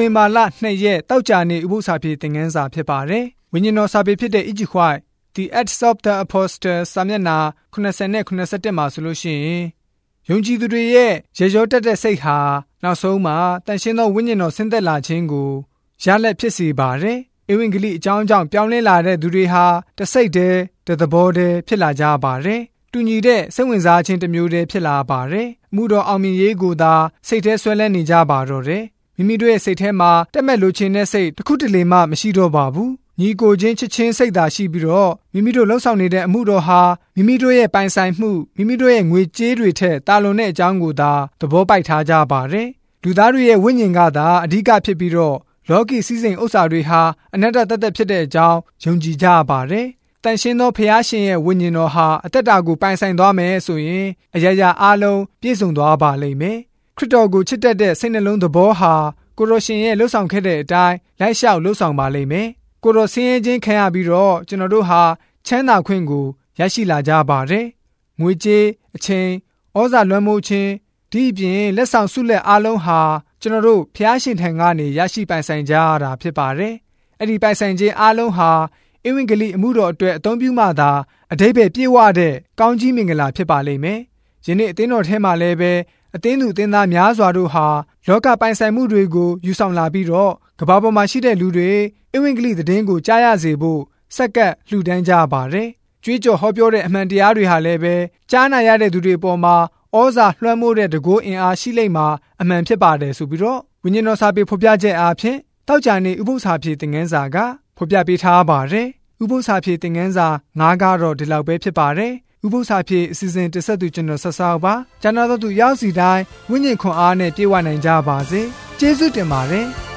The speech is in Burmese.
ဝင်ဘာလ2 ရက်တောက်ကြနေဥပုသ္စာပြေသင်ခန်းစာဖြစ်ပါတယ်။ဝိညာဉ်တော်စာပေဖြစ်တဲ့ Ijikwai The Acts of the Apostles စာမျက်နှာ80နဲ့81မှာဆိုလို့ရှိရင်ယုံကြည်သူတွေရဲ့ရေရောတက်တဲ့စိတ်ဟာနောက်ဆုံးမှာတန်ရှင်းသောဝိညာဉ်တော်ဆင်းသက်လာခြင်းကိုရလက်ဖြစ်စေပါတယ်။ဧဝံဂေလိအကြောင်းကြောင့်ပြောင်းလဲလာတဲ့သူတွေဟာတစိတ်တည်းတသဘောတည်းဖြစ်လာကြပါတယ်။တူညီတဲ့စိတ်ဝင်စားခြင်းတစ်မျိုးတည်းဖြစ်လာပါတယ်။အမှုတော်အောင်မြင်ရေးကိုသာစိတ်ထဲဆွဲလန်းနေကြပါတော့တယ်။မိမိတို့ရဲ့စိတ်ထဲမှာတက်မဲ့လိုချင်တဲ့စိတ်တစ်ခုတလေမှမရှိတော့ပါဘူး။ညီကိုချင်းချစ်ချင်းစိတ်သာရှိပြီးတော့မိမိတို့လှုပ်ဆောင်နေတဲ့အမှုတော်ဟာမိမိတို့ရဲ့ပိုင်ဆိုင်မှုမိမိတို့ရဲ့ငွေကြေးတွေထက်တာလွန်တဲ့အကြောင်းကိုသာသဘောပိုက်ထားကြပါတယ်။လူသားတွေရဲ့ဝိညာဉ်ကသာအဓိကဖြစ်ပြီးတော့လောကီစည်းစိမ်ဥစ္စာတွေဟာအနတ္တတသက်ဖြစ်တဲ့အကြောင်းယုံကြည်ကြပါတယ်။တန်ရှင်းသောဖျားရှင်ရဲ့ဝိညာဉ်တော်ဟာအသက်တာကိုပိုင်ဆိုင်သွားမယ်ဆိုရင်အရာရာအလုံးပြည့်စုံသွားပါလိမ့်မယ်။ခရစ်တော်ကိုချစ်တတ်တဲ့စိတ်နှလုံးသဘောဟာကိုရရှင်ရဲ့လှုပ်ဆောင်ခဲ့တဲ့အတိုင်းလိုက်လျှောက်လှုပ်ဆောင်ပါလိမ့်မယ်။ကိုတော်ဆင်းရဲခြင်းခံရပြီးတော့ကျွန်တော်တို့ဟာချမ်းသာခွင့်ကိုရရှိလာကြပါတယ်။ငွေကြေးအချိန်ဩဇာလွှမ်းမိုးခြင်းဒီအပြင်လက်ဆောင်ဆုလက်အလုံးဟာကျွန်တော်တို့ဖျားရှင်ထံကနေရရှိပိုင်ဆိုင်ကြရတာဖြစ်ပါတယ်။အဲ့ဒီပိုင်ဆိုင်ခြင်းအလုံးဟာဧဝံဂေလိအမှုတော်အတွက်အသုံးပြုမှသာအဓိပ္ပာယ်ပြည့်ဝတဲ့ကောင်းကြီးမင်္ဂလာဖြစ်ပါလိမ့်မယ်။ယနေ့အသင်းတော်ထဲမှာလည်းပဲအသင်းသူအသင်းသားများစွာတို့ဟာလောကပိုင်ဆိုင်မှုတွေကိုယူဆောင်လာပြီးတော့ကမ္ဘာပေါ်မှာရှိတဲ့လူတွေဧဝံဂေလိသတင်းကိုကြားရစေဖို့စက္ကပ်လှူဒန်းကြပါတယ်။ကြွေးကြော်ဟောပြောတဲ့အမှန်တရားတွေဟာလည်းပဲကြားနာရတဲ့သူတွေပေါ်မှာဩဇာလွှမ်းမိုးတဲ့တကောအင်အားရှိလိမ့်မှာအမှန်ဖြစ်ပါတယ်ဆိုပြီးတော့ဝိညာဉ်တော်စာပေဖော်ပြချက်အားဖြင့်တောက်ကြနေဥပုသ္စာပြေသင်ခန်းစာကဖော်ပြပေးထားပါတယ်။ဥပုသ္စာပြေသင်ခန်းစာ9ကတော့ဒီလောက်ပဲဖြစ်ပါတယ်။ဥပုသ္စာပြေအစီအစဉ်တင်ဆက်သူကျွန်တော်ဆက်ဆောက်ပါ။ကျန်တော်တို့ရောက်စီတိုင်းဝိညာဉ်ခွန်အားနဲ့ပြေဝနိုင်ကြပါစေ။ကျေးဇူးတင်ပါတယ်။